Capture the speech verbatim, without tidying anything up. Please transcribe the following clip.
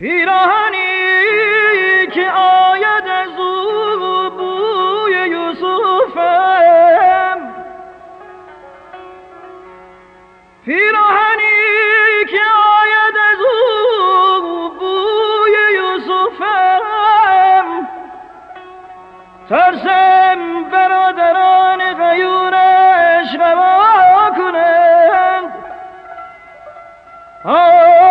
پیراهنی که آید از او بوی یوسفم، پیراهنی که آید از او بوی یوسفم، ترسم برادران غیورش غوا کنند.